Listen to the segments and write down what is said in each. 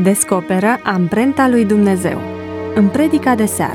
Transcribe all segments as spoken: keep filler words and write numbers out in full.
Descoperă amprenta lui Dumnezeu în predica de seară.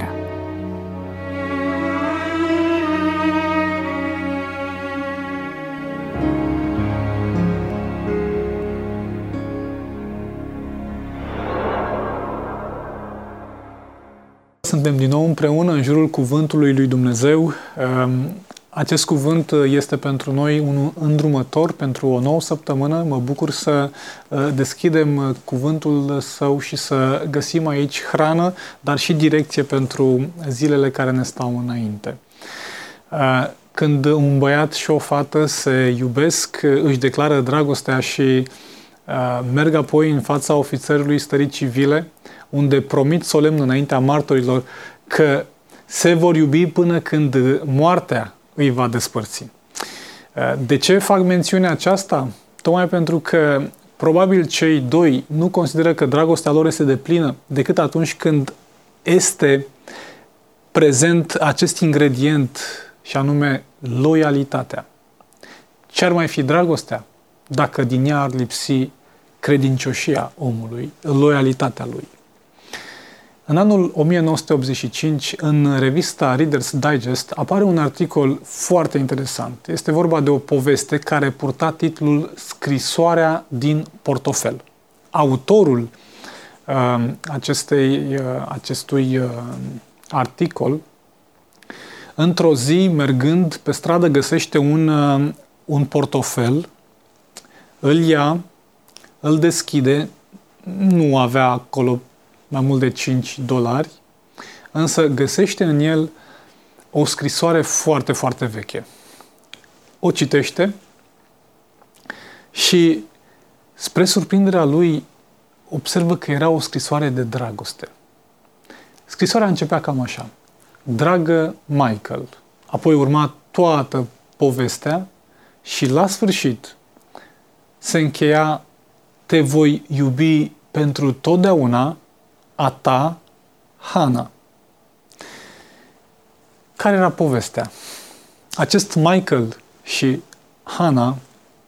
Suntem din nou împreună în jurul cuvântului lui Dumnezeu. Acest cuvânt este pentru noi un îndrumător pentru o nouă săptămână. Mă bucur să deschidem cuvântul său și să găsim aici hrană, dar și direcție pentru zilele care ne stau înainte. Când un băiat și o fată se iubesc, își declară dragostea și merg apoi în fața ofițerului stării civile, unde promit solemn înaintea martorilor că se vor iubi până când moartea îi va despărți. De ce fac mențiunea aceasta? Tocmai pentru că probabil cei doi nu consideră că dragostea lor este deplină decât atunci când este prezent acest ingredient și anume loialitatea. Ce ar mai fi dragostea dacă din ea ar lipsi credincioșia omului, loialitatea lui? În anul o mie nouă sute optzeci și cinci, în revista Reader's Digest, apare un articol foarte interesant. Este vorba de o poveste care purta titlul Scrisoarea din portofel. Autorul uh, acestei, uh, acestui uh, articol, într-o zi, mergând pe stradă, găsește un, uh, un portofel, îl ia, îl deschide, nu avea acolo mai mult de cinci dolari, însă găsește în el o scrisoare foarte, foarte veche. O citește și, spre surprinderea lui, observă că era o scrisoare de dragoste. Scrisoarea începea cam așa: Dragă Michael. Apoi urma toată povestea și la sfârșit se încheia: Te voi iubi pentru totdeauna, a ta, Hana. Care era povestea? Acest Michael și Hana,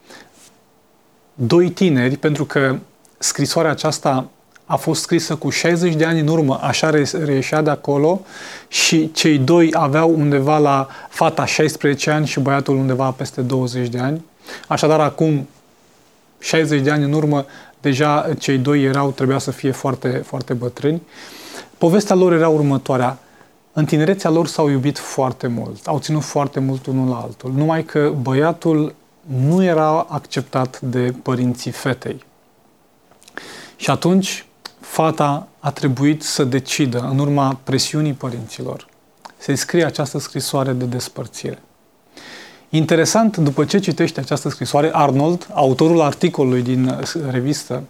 doi tineri, pentru că scrisoarea aceasta a fost scrisă cu șaizeci de ani în urmă, așa reieșea de acolo, și cei doi aveau undeva la fata șaisprezece ani și băiatul undeva peste douăzeci de ani. Așadar, acum șaizeci de ani în urmă, deja cei doi erau, trebuia să fie foarte, foarte bătrâni. Povestea lor era următoarea. În tinerețea lor s-au iubit foarte mult, au ținut foarte mult unul la altul, numai că băiatul nu era acceptat de părinții fetei. Și atunci fata a trebuit să decidă, în urma presiunii părinților, să-i scrie această scrisoare de despărțire. Interesant, după ce citește această scrisoare, Arnold, autorul articolului din revistă,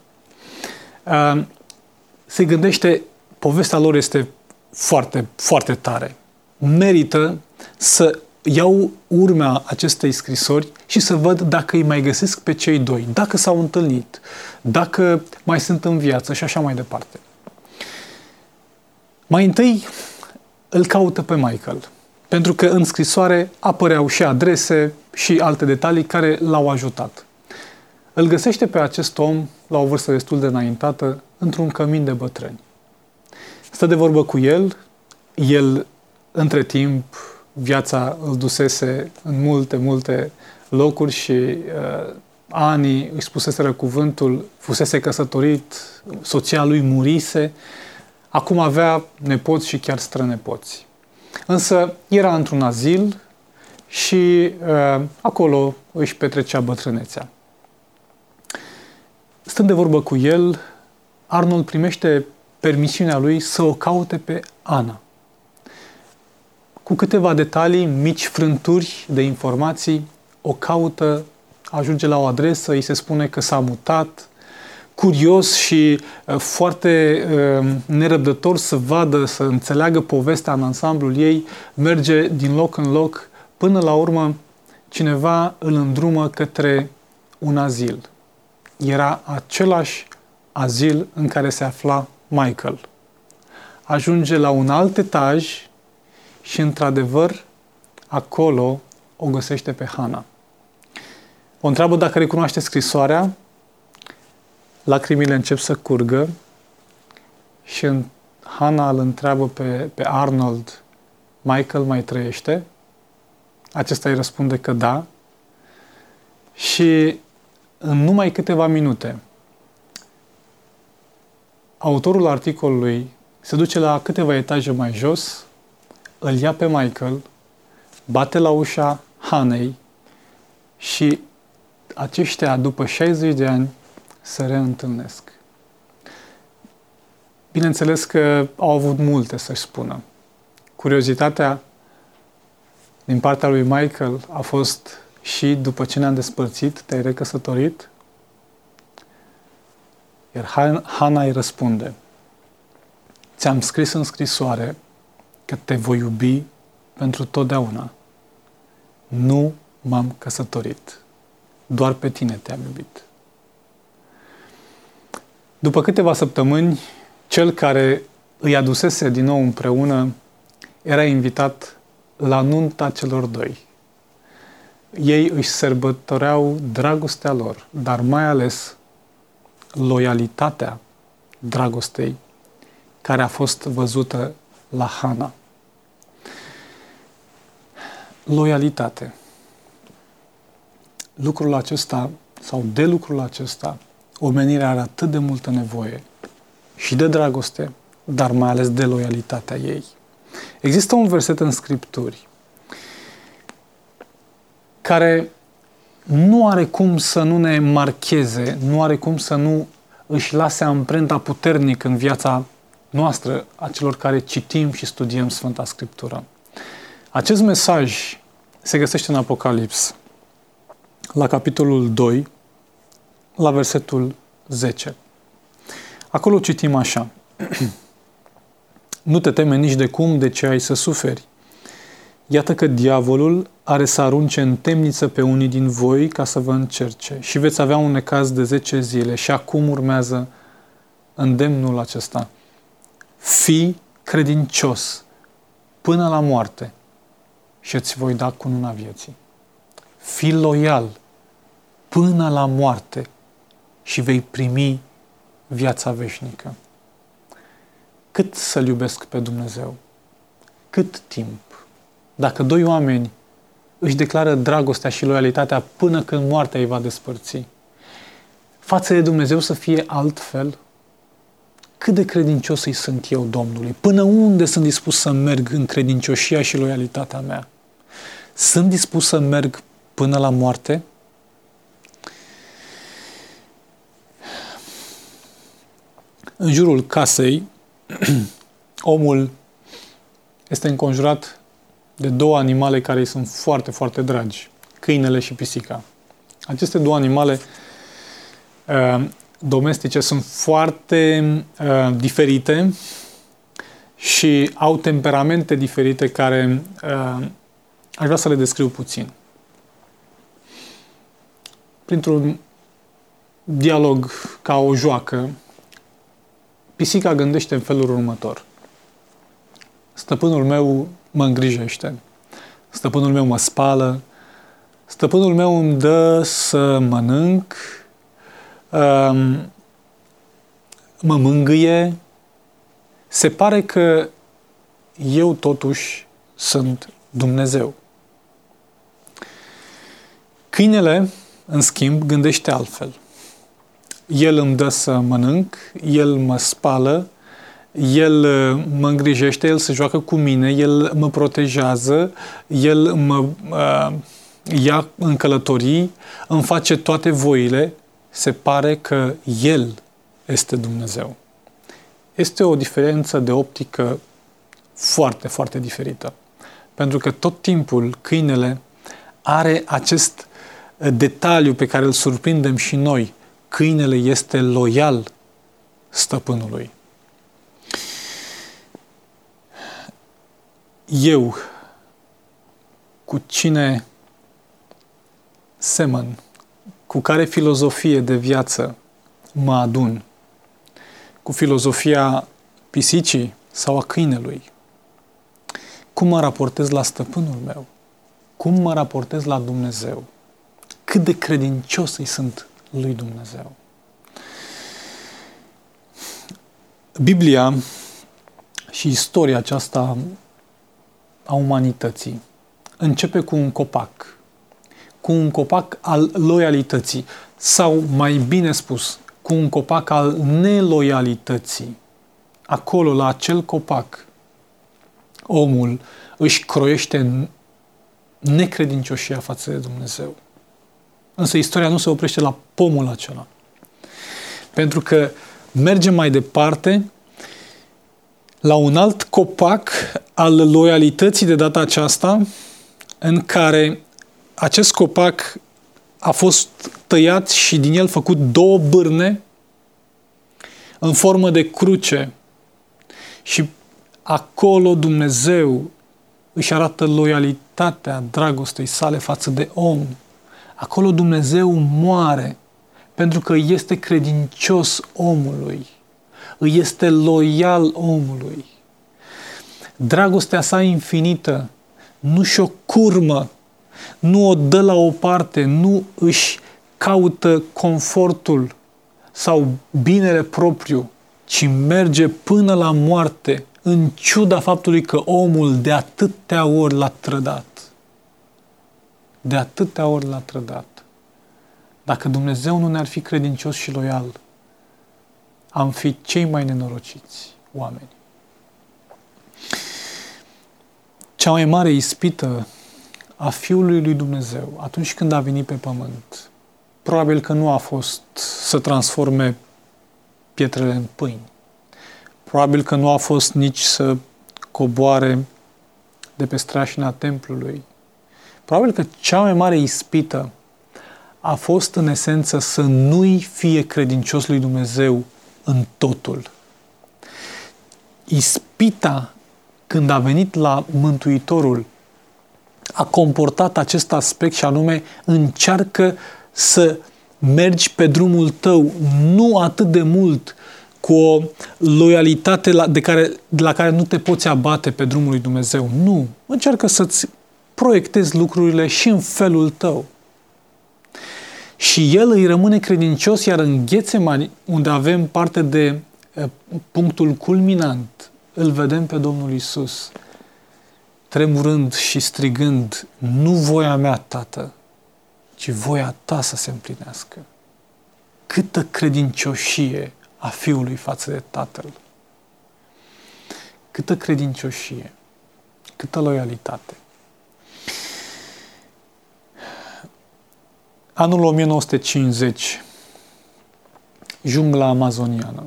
se gândește: povestea lor este foarte, foarte tare. Merită să iau urmea acestei scrisori și să văd dacă îi mai găsesc pe cei doi, dacă s-au întâlnit, dacă mai sunt în viață și așa mai departe. Mai întâi îl caută pe Michael, pentru că în scrisoare apăreau și adrese și alte detalii care l-au ajutat. Îl găsește pe acest om, la o vârstă destul de înaintată, într-un cămin de bătrâni. Stă de vorbă cu el, el, între timp, viața îl dusese în multe, multe locuri și uh, anii îi spuseseră cuvântul, fusese căsătorit, soția lui murise, acum avea nepoți și chiar strănepoți. Însă era într-un azil și uh, acolo își petrecea bătrânețea. Stând de vorbă cu el, Arnold primește permisiunea lui să o caute pe Ana. Cu câteva detalii, mici frânturi de informații, o caută, ajunge la o adresă, îi se spune că s-a mutat, curios și uh, foarte uh, nerăbdător să vadă, să înțeleagă povestea în ansamblul ei, merge din loc în loc, până la urmă cineva îl îndrumă către un azil. Era același azil în care se afla Michael. Ajunge la un alt etaj și, într-adevăr, acolo o găsește pe Hana. O întreabă dacă recunoaște scrisoarea, lacrimile încep să curgă și în, Hana îl întreabă pe, pe Arnold, Michael mai trăiește? Acesta îi răspunde că da. Și în numai câteva minute, autorul articolului se duce la câteva etaje mai jos, îl ia pe Michael, bate la ușa Hanei și aceștia, după șaizeci de ani, se reîntâlnesc. Bineînțeles că au avut multe să-și spună. Curiozitatea din partea lui Michael a fost: și după ce ne-am despărțit, te-ai recăsătorit? Iar Hana îi răspunde: ți-am scris în scrisoare că te voi iubi pentru totdeauna. Nu m-am căsătorit. Doar pe tine te-am iubit. După câteva săptămâni, cel care îi adusese din nou împreună era invitat la nunta celor doi. Ei își sărbătoreau dragostea lor, dar mai ales loialitatea dragostei care a fost văzută la Hana. Loialitate. Lucrul acesta, sau de lucrul acesta, omenirea are atât de multă nevoie și de dragoste, dar mai ales de loialitatea ei. Există un verset în Scripturi care nu are cum să nu ne marcheze, nu are cum să nu își lase amprenta puternic în viața noastră, a celor care citim și studiem Sfânta Scriptură. Acest mesaj se găsește în Apocalips, la capitolul doi, la versetul zece. Acolo citim așa: nu te teme nici de cum de ce ai să suferi. Iată că diavolul are să arunce în temniță pe unii din voi ca să vă încerce și veți avea un necaz de zece zile. Și acum urmează îndemnul acesta: fii credincios până la moarte și îți voi da cununa vieții. Fii loial până la moarte și vei primi viața veșnică. Cât să-L iubesc pe Dumnezeu? Cât timp? Dacă doi oameni își declară dragostea și loialitatea până când moartea îi va despărți, față de Dumnezeu să fie altfel? Cât de credincios îi sunt eu Domnului? Până unde sunt dispus să merg în credincioșia și loialitatea mea? Sunt dispus să merg până la moarte? În jurul casei, omul este înconjurat de două animale care îi sunt foarte, foarte dragi: câinele și pisica. Aceste două animale uh, domestice sunt foarte uh, diferite și au temperamente diferite care uh, aș vrea să le descriu puțin. Printr-un dialog ca o joacă, pisica gândește în felul următor: stăpânul meu mă îngrijește, stăpânul meu mă spală, stăpânul meu îmi dă să mănânc, mă mângâie. Se pare că eu totuși sunt Dumnezeu. Câinele, în schimb, gândește altfel. El îmi dă să mănânc, el mă spală, el mă îngrijește, el se joacă cu mine, el mă protejează, el mă uh, ia în călătorii, îmi face toate voile. Se pare că el este Dumnezeu. Este o diferență de optică foarte, foarte diferită. Pentru că tot timpul câinele are acest detaliu pe care îl surprindem și noi. Câinele este loial stăpânului. Eu, cu cine semăn, cu care filozofie de viață mă adun? Cu filozofia pisicii sau a câinelui? Cum mă raportez la stăpânul meu? Cum mă raportez la Dumnezeu? Cât de credincios îi sunt lui Dumnezeu? Biblia și istoria aceasta a umanității începe cu un copac, cu un copac al loialității, sau mai bine spus, cu un copac al neloialității. Acolo, la acel copac, omul își croiește necredincioșia față de Dumnezeu. Însă istoria nu se oprește la pomul acela. Pentru că mergem mai departe la un alt copac al loialității de data aceasta, în care acest copac a fost tăiat și din el făcut două bârne în formă de cruce. Și acolo Dumnezeu își arată loialitatea dragostei sale față de om. Acolo Dumnezeu moare pentru că este credincios omului. Îi este loial omului. Dragostea sa infinită nu și-o curmă, nu o dă la o parte, nu își caută confortul sau binele propriu, ci merge până la moarte, în ciuda faptului că omul de atâtea ori l-a trădat. De atâtea ori l-a trădat. Dacă Dumnezeu nu ne-ar fi credincios și loial, am fi cei mai nenorociți oameni. Cea mai mare ispită a Fiului lui Dumnezeu, atunci când a venit pe pământ, probabil că nu a fost să transforme pietrele în pâini. Probabil că nu a fost nici să coboare de pe strașina templului. Probabil că cea mai mare ispită a fost în esență să nu-i fie credincios lui Dumnezeu în totul. Ispita, când a venit la Mântuitorul, a comportat acest aspect și anume încearcă să mergi pe drumul tău, nu atât de mult cu o loialitate la, de, care, de la care nu te poți abate pe drumul lui Dumnezeu. Nu. Încearcă să-ți proiectezi lucrurile și în felul tău. Și el îi rămâne credincios, iar în Ghețemani, unde avem parte de uh, punctul culminant, îl vedem pe Domnul Iisus tremurând și strigând: nu voia mea, Tată, ci voia ta să se împlinească. Câtă credincioșie a Fiului față de Tatăl! Câtă credincioșie! Câtă loialitate! Anul o mie nouă sute cincizeci, jungla amazoniană.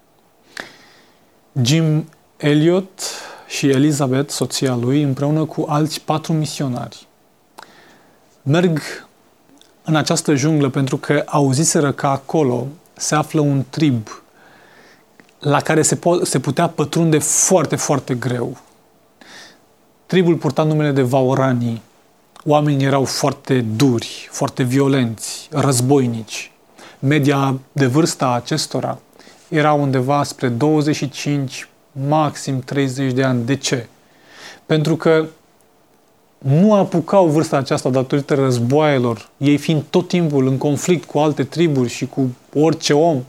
Jim Elliot și Elizabeth, soția lui, împreună cu alți patru misionari, merg în această junglă pentru că auziseră că acolo se află un trib la care se, po- se putea pătrunde foarte, foarte greu. Tribul purta numele de Waorani. Oamenii erau foarte duri, foarte violenți, războinici. Media de vârstă a acestora era undeva spre douăzeci și cinci, maxim treizeci de ani. De ce? Pentru că nu apucau vârsta aceasta datorită războaielor, ei fiind tot timpul în conflict cu alte triburi și cu orice om.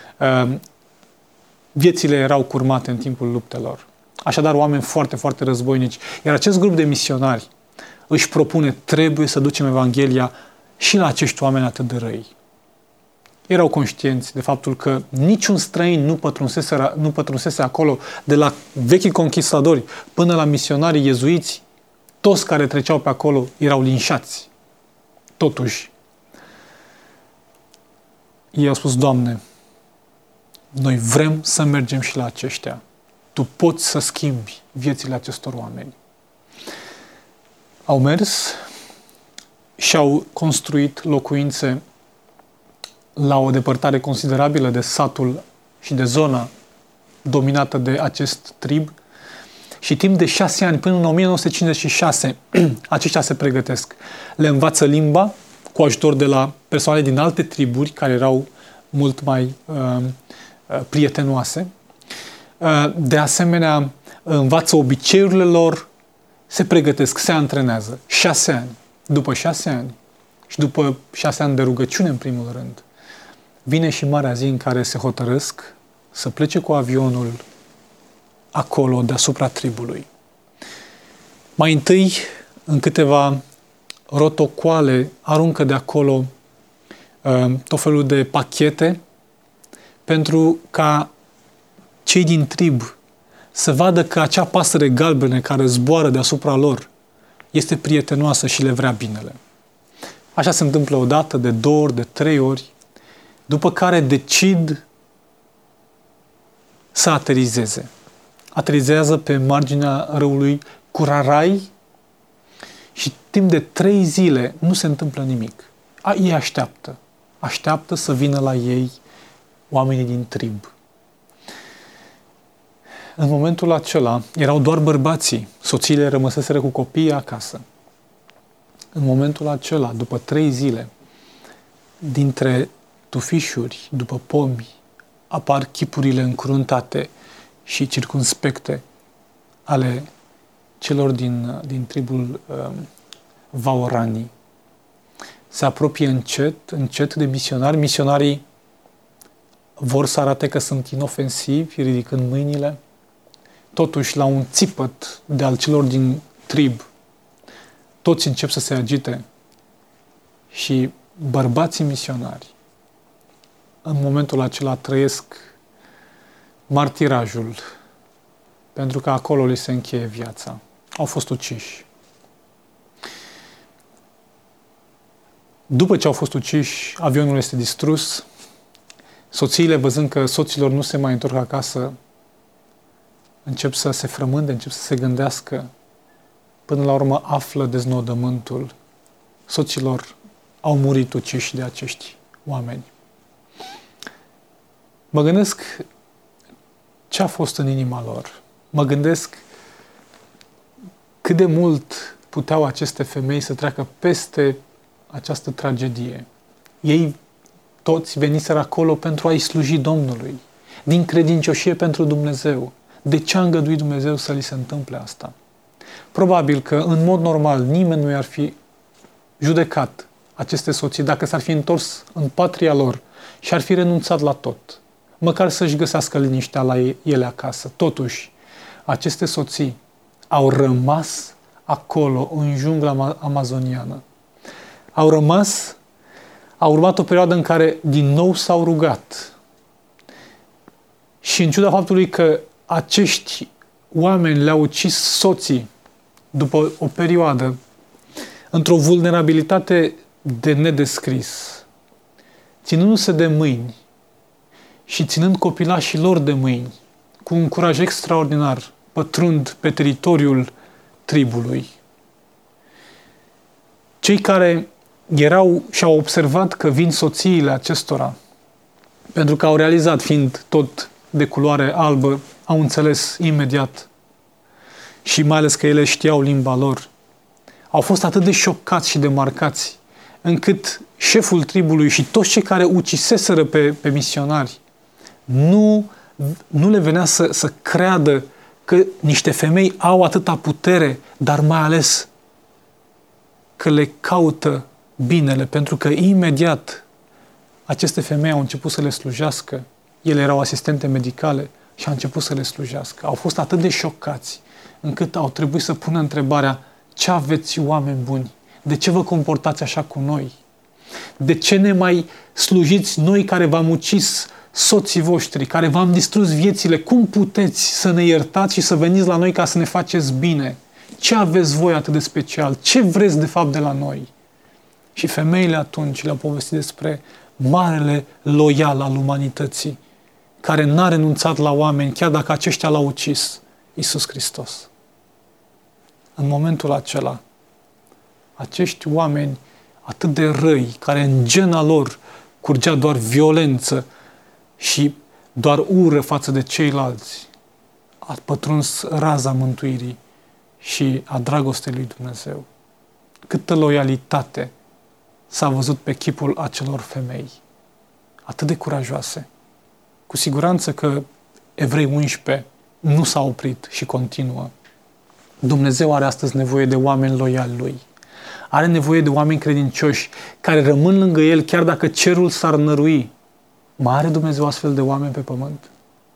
Viețile erau curmate în timpul luptelor. Așadar, oameni foarte, foarte războinici. Iar acest grup de misionari își propune: trebuie să ducem Evanghelia și la acești oameni atât de răi. Erau conștienți de faptul că niciun străin nu pătrunsese, nu pătrunsese acolo, de la vechii conquistadori până la misionarii iezuiți. Toți care treceau pe acolo erau linșați. Totuși, ei au spus: Doamne, noi vrem să mergem și la aceștia. Tu poți să schimbi viețile acestor oameni. Au mers și au construit locuințe la o depărtare considerabilă de satul și de zona dominată de acest trib. Și timp de șase ani, până în o mie nouă sute cincizeci și șase, aceștia se pregătesc. Le învață limba cu ajutor de la persoane din alte triburi care erau mult mai uh, prietenoase. Uh, de asemenea, învață obiceiurile lor, se pregătesc, se antrenează. Șase ani. După șase ani și după șase ani de rugăciune, în primul rând, vine și marea zi în care se hotărăsc să plece cu avionul acolo, deasupra tribului. Mai întâi, în câteva rotocoale, aruncă de acolo uh, tot felul de pachete pentru ca cei din trib să vadă că acea pasăre galbenă care zboară deasupra lor este prietenoasă și le vrea binele. Așa se întâmplă o dată, de două ori, de trei ori, după care decid să aterizeze. Aterizează pe marginea râului Curarai și timp de trei zile nu se întâmplă nimic. A, ei așteaptă. Așteaptă să vină la ei oamenii din trib. În momentul acela erau doar bărbații, soțiile rămăseseră cu copiii acasă. În momentul acela, după trei zile, dintre tufișuri, după pomi, apar chipurile încruntate și circumspecte ale celor din, din tribul uh, Vaoranii. Se apropie încet, încet de misionari. Misionarii vor să arate că sunt inofensivi, ridicând mâinile. Totuși, la un țipăt de al celor din trib, toți încep să se agite și bărbații misionari în momentul acela trăiesc martirajul, pentru că acolo li se încheie viața. Au fost uciși. După ce au fost uciși, avionul este distrus. Soțiile, văzând că soților nu se mai întorc acasă, încep să se frământe, încep să se gândească. Până la urmă află deznodământul. Soților au murit uciși de acești oameni. Mă gândesc ce a fost în inima lor. Mă gândesc cât de mult puteau aceste femei să treacă peste această tragedie. Ei toți veniseră acolo pentru a-i sluji Domnului, din credincioșie pentru Dumnezeu. De ce a îngăduit Dumnezeu să li se întâmple asta? Probabil că, în mod normal, nimeni nu i-ar fi judecat aceste soții dacă s-ar fi întors în patria lor și ar fi renunțat la tot, măcar să-și găsească liniștea la ele acasă. Totuși, aceste soții au rămas acolo, în jungla amazoniană. Au rămas, a urmat o perioadă în care din nou s-au rugat. Și în ciuda faptului că acești oameni le-au ucis soții după o perioadă, într-o vulnerabilitate de nedescris, ținându-se de mâini și ținând copilașii lor de mâini, cu un curaj extraordinar, pătrund pe teritoriul tribului. Cei care erau și au observat că vin soțiile acestora, pentru că au realizat, fiind tot de culoare albă, au înțeles imediat și mai ales că ele știau limba lor, au fost atât de șocați și de marcați, încât șeful tribului și toți cei care uciseseră pe, pe misionari nu, nu le venea să, să creadă că niște femei au atâta putere, dar mai ales că le caută binele, pentru că imediat aceste femei au început să le slujească. Ele erau asistente medicale și au început să le slujească. Au fost atât de șocați încât au trebuit să pună întrebarea: ce aveți, oameni buni? De ce vă comportați așa cu noi? De ce ne mai slujiți noi care v-am ucis soții voștri, care v-am distrus viețile? Cum puteți să ne iertați și să veniți la noi ca să ne faceți bine? Ce aveți voi atât de special? Ce vreți de fapt de la noi? Și femeile atunci le-au povestit despre marele loial al umanității, care n-a renunțat la oameni, chiar dacă aceștia l-au ucis, Iisus Hristos. În momentul acela, acești oameni atât de răi, care în gena lor curgea doar violență și doar ură față de ceilalți, a pătruns raza mântuirii și a dragostei lui Dumnezeu. Câtă loialitate s-a văzut pe chipul acelor femei, atât de curajoase. Cu siguranță că Evrei unsprezece nu s-a oprit și continuă. Dumnezeu are astăzi nevoie de oameni loiali Lui. Are nevoie de oameni credincioși care rămân lângă El chiar dacă cerul s-ar nărui. Mai are Dumnezeu astfel de oameni pe pământ?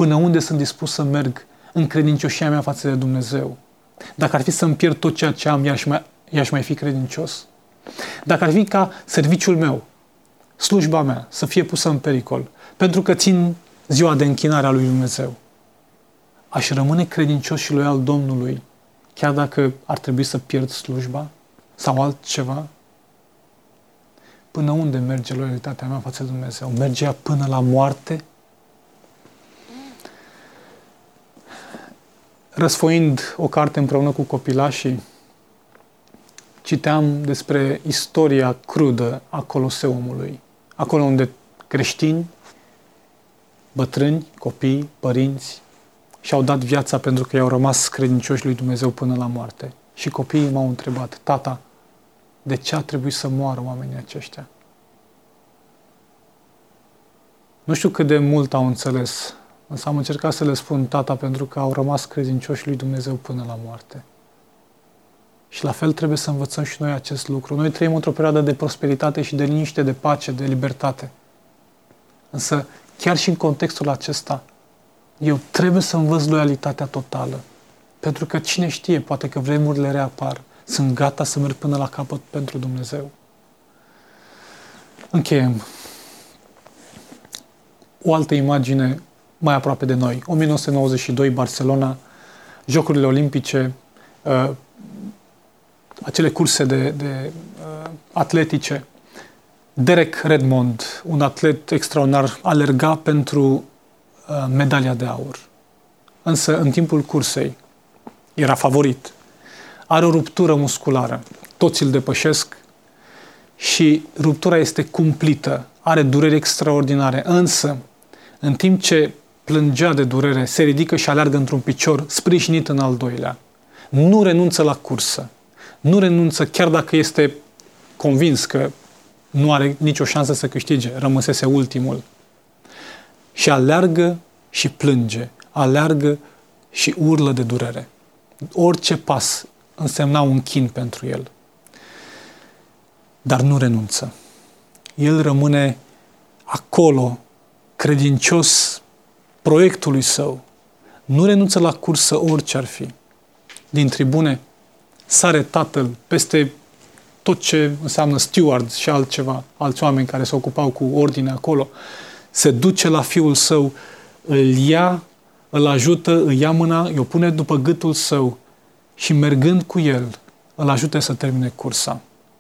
Până unde sunt dispus să merg în credincioșia mea față de Dumnezeu? Dacă ar fi să-mi pierd tot ceea ce am, i-aș mai, i-aș mai fi credincios? Dacă ar fi ca serviciul meu, slujba mea, să fie pusă în pericol, pentru că țin ziua de închinare a lui Dumnezeu, aș rămâne credincios și loial Domnului, chiar dacă ar trebui să pierd slujba sau altceva? Până unde merge loialitatea mea față de Dumnezeu? Merge ea până la moarte? Răsfoind o carte împreună cu copilașii, citeam despre istoria crudă a Coloseumului, acolo unde creștini, bătrâni, copii, părinți și-au dat viața pentru că i-au rămas credincioși lui Dumnezeu până la moarte. Și copiii m-au întrebat: tata, de ce a trebuit să moară oamenii aceștia? Nu știu cât de mult au înțeles, însă am încercat să le spun: tata, pentru că au rămas credincioși lui Dumnezeu până la moarte. Și la fel trebuie să învățăm și noi acest lucru. Noi trăim într-o perioadă de prosperitate și de liniște, de pace, de libertate. Însă, chiar și în contextul acesta, eu trebuie să învăț loialitatea totală. Pentru că cine știe, poate că vremurile reapar. Sunt gata să merg până la capăt pentru Dumnezeu. Încheiem. O altă imagine mai aproape de noi. o mie nouă sute nouăzeci și doi, Barcelona, Jocurile Olimpice, uh, acele curse de, de uh, atletice. Derek Redmond, un atlet extraordinar, alerga pentru uh, medalia de aur. Însă, în timpul cursei, era favorit. Are o ruptură musculară. Toți îl depășesc și ruptura este cumplită. Are dureri extraordinare. Însă, în timp ce plângea de durere, se ridică și aleargă într-un picior sprijinit în al doilea. Nu renunță la cursă. Nu renunță chiar dacă este convins că nu are nicio șansă să câștige. Rămăsese ultimul. Și aleargă și plânge. Aleargă și urlă de durere. Orice pas însemna un chin pentru el. Dar nu renunță. El rămâne acolo, credincios proiectului său. Nu renunță la cursă orice ar fi. Din tribune sare tatăl peste tot ce înseamnă steward și altceva, alți oameni care se ocupau cu ordine acolo. Se duce la fiul său, îl ia, îl ajută, îi ia mâna, îi o pune după gâtul său și mergând cu el, îl ajută să termine cursa.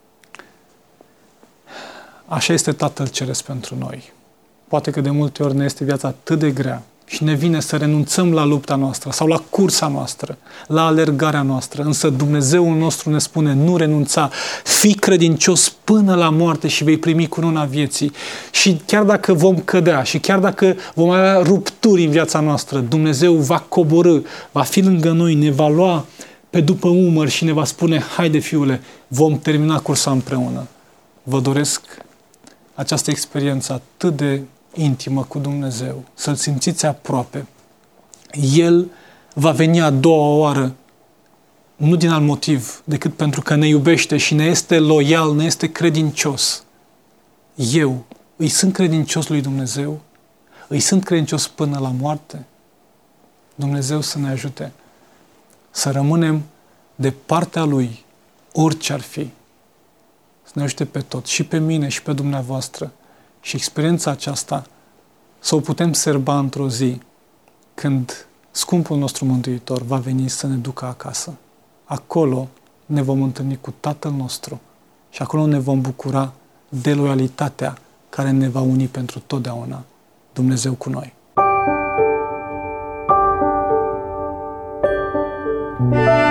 Așa este Tatăl Ceresc pentru noi. Poate că de multe ori ne este viața atât de grea și ne vine să renunțăm la lupta noastră sau la cursa noastră, la alergarea noastră. Însă Dumnezeul nostru ne spune: nu renunța, fii credincios până la moarte și vei primi cununa vieții. Și chiar dacă vom cădea și chiar dacă vom avea rupturi în viața noastră, Dumnezeu va coborî, va fi lângă noi, ne va lua pe după umăr și ne va spune: haide, fiule, vom termina cursa împreună. Vă doresc această experiență atât de intimă cu Dumnezeu, să-L simțiți aproape. El va veni a doua oară, nu din alt motiv, decât pentru că ne iubește și ne este loial, ne este credincios. Eu îi sunt credincios lui Dumnezeu? Îi sunt credincios până la moarte? Dumnezeu să ne ajute să rămânem de partea Lui, orice ar fi. Să ne ajute pe tot, și pe mine și pe dumneavoastră. Și experiența aceasta să o putem serba într-o zi când scumpul nostru Mântuitor va veni să ne ducă acasă. Acolo ne vom întâlni cu Tatăl nostru și acolo ne vom bucura de loialitatea care ne va uni pentru totdeauna. Dumnezeu cu noi!